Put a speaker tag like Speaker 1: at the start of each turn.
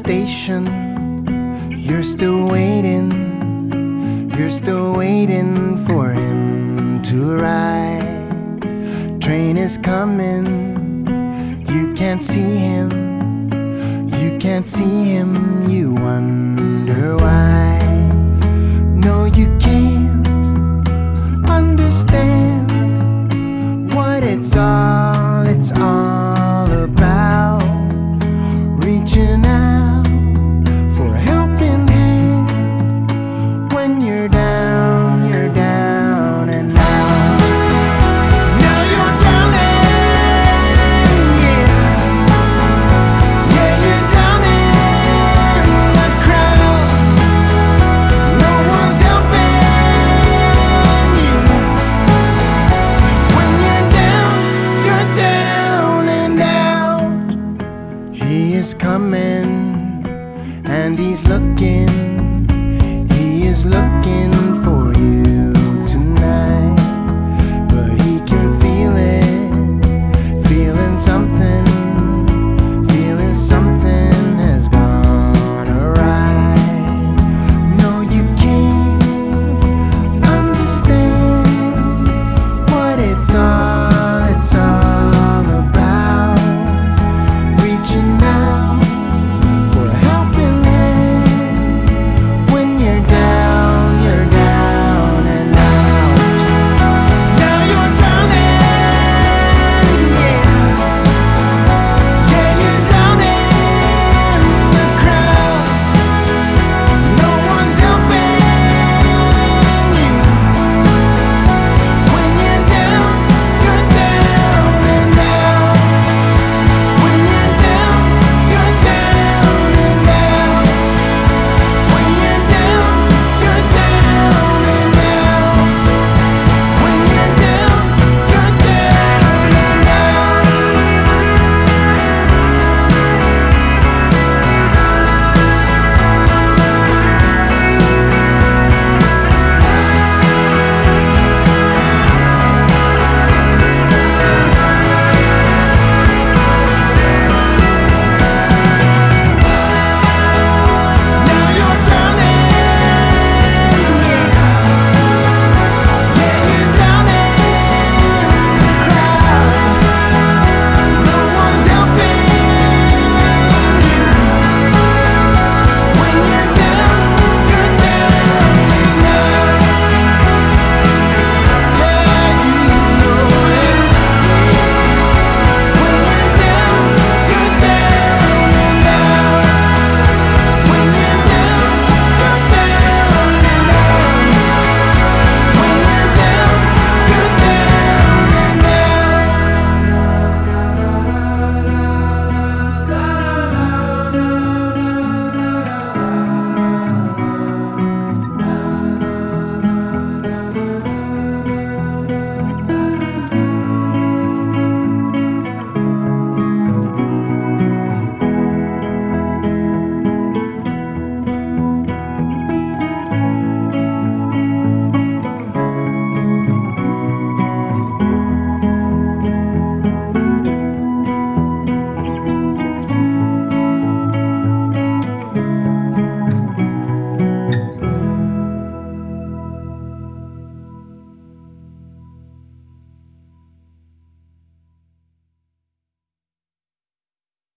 Speaker 1: station. You're still waiting. You're still waiting for him to arrive. Train is coming. You can't see him. You can't see him. You wonder why. No, you can't understand what it's all about. Reaching out for a helping hand when you're down and out. Now you're down and yeah, you're down in the crowd. No one's helping you. When you're down and out. He is coming and he's looking. He is looking